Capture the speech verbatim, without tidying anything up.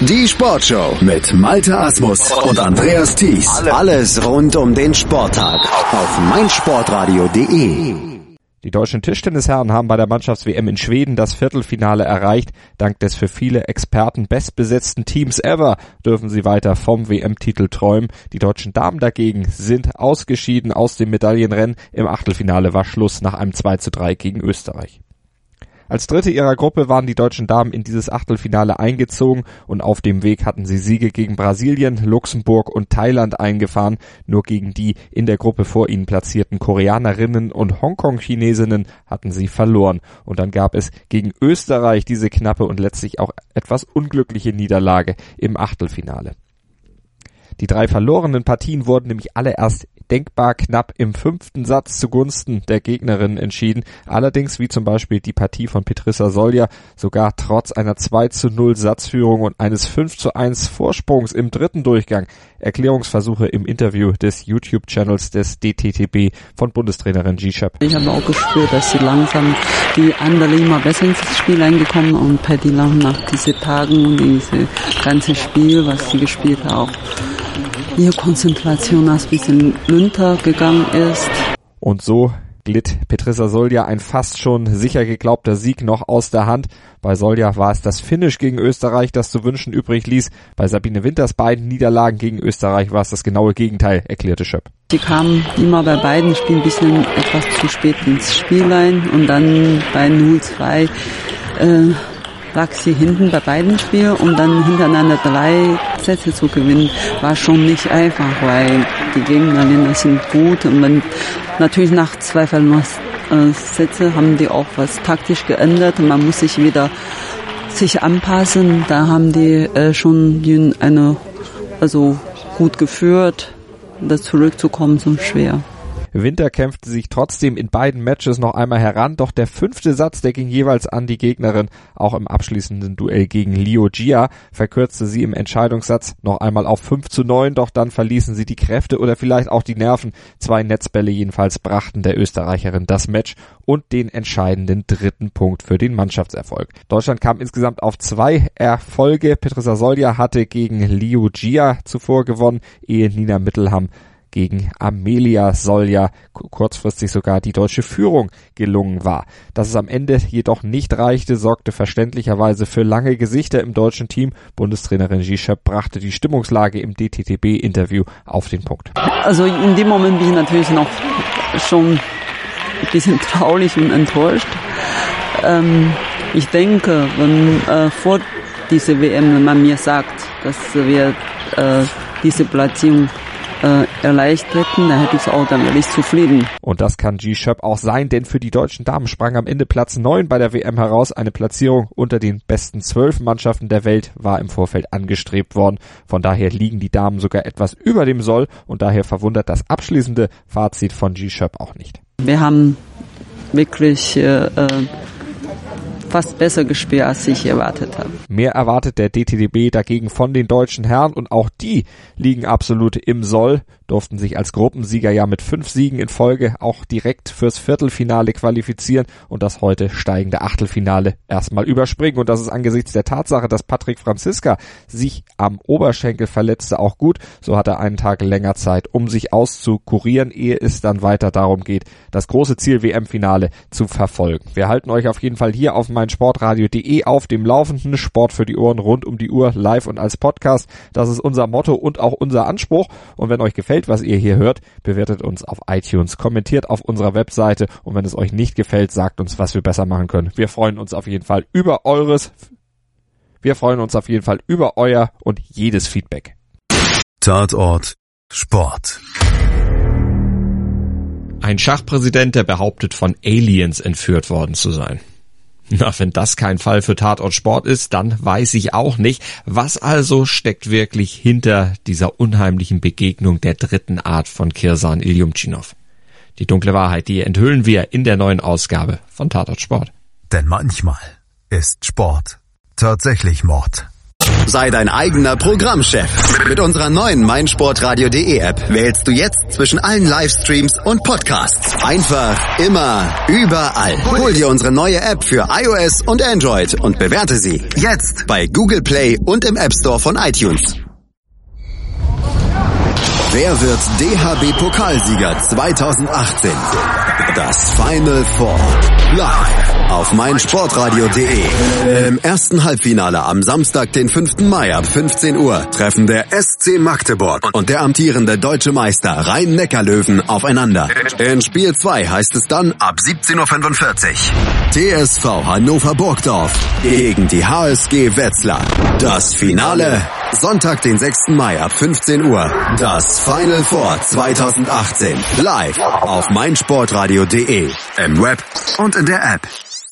Die Sportshow mit Malte Asmus und Andreas Thies. Alles rund um den Sporttag auf meinsportradio punkt de. Die deutschen Tischtennisherren haben bei der Mannschafts-W M in Schweden das Viertelfinale erreicht. Dank des für viele Experten bestbesetzten Teams ever dürfen sie weiter vom W M-Titel träumen. Die deutschen Damen dagegen sind ausgeschieden aus dem Medaillenrennen. Im Achtelfinale war Schluss nach einem zwei zu drei gegen Österreich. Als Dritte ihrer Gruppe waren die deutschen Damen in dieses Achtelfinale eingezogen und auf dem Weg hatten sie Siege gegen Brasilien, Luxemburg und Thailand eingefahren. Nur gegen die in der Gruppe vor ihnen platzierten Koreanerinnen und Hongkong-Chinesinnen hatten sie verloren. Und dann gab es gegen Österreich diese knappe und letztlich auch etwas unglückliche Niederlage im Achtelfinale. Die drei verlorenen Partien wurden nämlich alle erst denkbar knapp im fünften Satz zugunsten der Gegnerin entschieden. Allerdings, wie zum Beispiel die Partie von Petrissa Solja, sogar trotz einer zwei zu null Satzführung und eines fünf zu eins Vorsprungs im dritten Durchgang. Erklärungsversuche im Interview des YouTube-Channels des D T T B von Bundestrainerin G-Shep. Ich habe auch gespürt, dass sie langsam die andere immer besser ins Spiel eingekommen und Patty Lang nach diesen Tagen, dieses ganze Spiel, was sie gespielt hat, auch ihre Konzentration ein bisschen runtergegangen ist. Und so glitt Petrissa Solja ein fast schon sicher geglaubter Sieg noch aus der Hand. Bei Solja war es das Finish gegen Österreich, das zu wünschen übrig ließ. Bei Sabine Winters beiden Niederlagen gegen Österreich war es das genaue Gegenteil, erklärte Schöpp. Sie kam immer bei beiden Spielen ein bisschen etwas zu spät ins Spiel rein und dann bei null zwei äh, lag sie hinten bei beiden Spielen und dann hintereinander drei Sätze zu gewinnen, war schon nicht einfach, weil die Gegnerinnen sind gut und man, natürlich nach zwei Verlustsätze haben die auch was taktisch geändert und man muss sich wieder sich anpassen. Da haben die äh, schon eine, also gut geführt, das zurückzukommen so schwer. Winter kämpfte sich trotzdem in beiden Matches noch einmal heran, doch der fünfte Satz, der ging jeweils an die Gegnerin. Auch im abschließenden Duell gegen Liu Jia verkürzte sie im Entscheidungssatz noch einmal auf fünf zu neun, doch dann verließen sie die Kräfte oder vielleicht auch die Nerven. Zwei Netzbälle jedenfalls brachten der Österreicherin das Match und den entscheidenden dritten Punkt für den Mannschaftserfolg. Deutschland kam insgesamt auf zwei Erfolge. Petrissa Solja hatte gegen Liu Jia zuvor gewonnen, ehe Nina Mittelham gegen Amelia Solja kurzfristig sogar die deutsche Führung gelungen war. Dass es am Ende jedoch nicht reichte, sorgte verständlicherweise für lange Gesichter im deutschen Team. Bundestrainerin G-Shep brachte die Stimmungslage im D T T B-Interview auf den Punkt. Also in dem Moment bin ich natürlich noch schon ein bisschen traurig und enttäuscht. Ähm, ich denke, wenn äh, vor dieser W M, wenn man mir sagt, dass wir äh, diese Platzierung Äh, erreicht hätten, da hätte ich auch dann wirklich zufrieden. Und das kann G-Shep auch sein, denn für die deutschen Damen sprang am Ende Platz neun bei der W M heraus. Eine Platzierung unter den besten zwölf Mannschaften der Welt war im Vorfeld angestrebt worden. Von daher liegen die Damen sogar etwas über dem Soll und daher verwundert das abschließende Fazit von G-Shep auch nicht. Wir haben wirklich äh, fast besser gespielt, als ich erwartet habe. Mehr erwartet der D T T B dagegen von den deutschen Herren und auch die liegen absolut im Soll, durften sich als Gruppensieger ja mit fünf Siegen in Folge auch direkt fürs Viertelfinale qualifizieren und das heute steigende Achtelfinale erstmal überspringen. Und das ist angesichts der Tatsache, dass Patrick Franziska sich am Oberschenkel verletzte, auch gut. So hat er einen Tag länger Zeit, um sich auszukurieren, ehe es dann weiter darum geht, das große Ziel W M-Finale zu verfolgen. Wir halten euch auf jeden Fall hier auf meinsportradio punkt de auf dem Laufenden. Sport für die Ohren rund um die Uhr, live und als Podcast. Das ist unser Motto und auch unser Anspruch. Und wenn euch gefällt, was ihr hier hört, bewertet uns auf iTunes, kommentiert auf unserer Webseite und wenn es euch nicht gefällt, sagt uns, was wir besser machen können. Wir freuen uns auf jeden Fall über eures, wir freuen uns auf jeden Fall über euer und jedes Feedback. Tatort Sport. Ein Schachpräsident, der behauptet, von Aliens entführt worden zu sein. Na, wenn das kein Fall für Tatort Sport ist, dann weiß ich auch nicht. Was also steckt wirklich hinter dieser unheimlichen Begegnung der dritten Art von Kirsan Iljumtschinov? Die dunkle Wahrheit, die enthüllen wir in der neuen Ausgabe von Tatort Sport. Denn manchmal ist Sport tatsächlich Mord. Sei dein eigener Programmchef. Mit unserer neuen meinsportradio.de App wählst du jetzt zwischen allen Livestreams und Podcasts. Einfach, immer, überall. Hol dir unsere neue App für iOS und Android und bewerte sie jetzt bei Google Play und im App Store von iTunes. Wer wird D H B-Pokalsieger zweitausendachtzehn? Das Final Four. Live auf meinsportradio.de. Im ersten Halbfinale am Samstag, den fünften Mai ab fünfzehn Uhr treffen der S C Magdeburg und der amtierende deutsche Meister Rhein-Neckar-Löwen aufeinander. In Spiel zwei heißt es dann ab siebzehn Uhr fünfundvierzig. T S V Hannover Burgdorf gegen die H S G Wetzlar. Das Finale Sonntag, den sechsten Mai ab fünfzehn Uhr. Das Final Four zweitausendachtzehn. Live auf meinsportradio.de. Im Web und in der App.